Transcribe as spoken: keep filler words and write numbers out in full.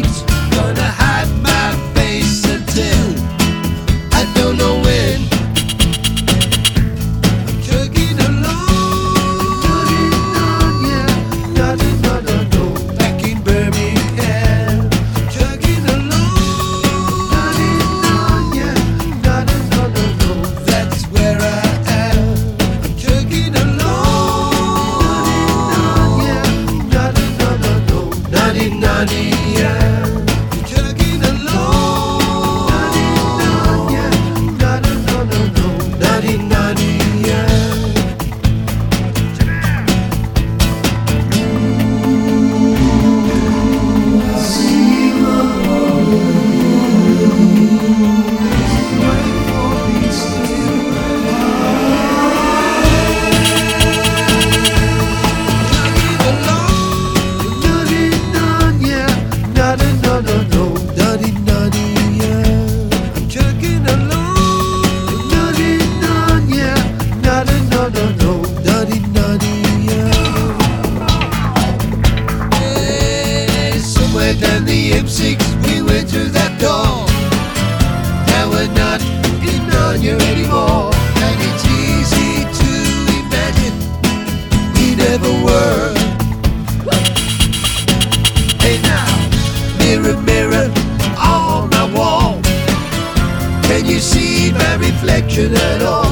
streets. Gonna hide my face until I don't know when. I'm chugging along, yeah, no, no, no, no, no. Back in Birmingham, chugging along, yeah, no, no, no, no, no. That's where I am. I'm chugging along, yeah, no, no, no, no, no. Naughty, naughty, yeah. Chugging along, yeah, no, no, no, no, no. Naughty, naughty, yeah. Down the M six, we went through that door. Now we're not in Narnia anymore, and it's easy to imagine we never were. Hey now, mirror, mirror on my wall, can you see my reflection at all?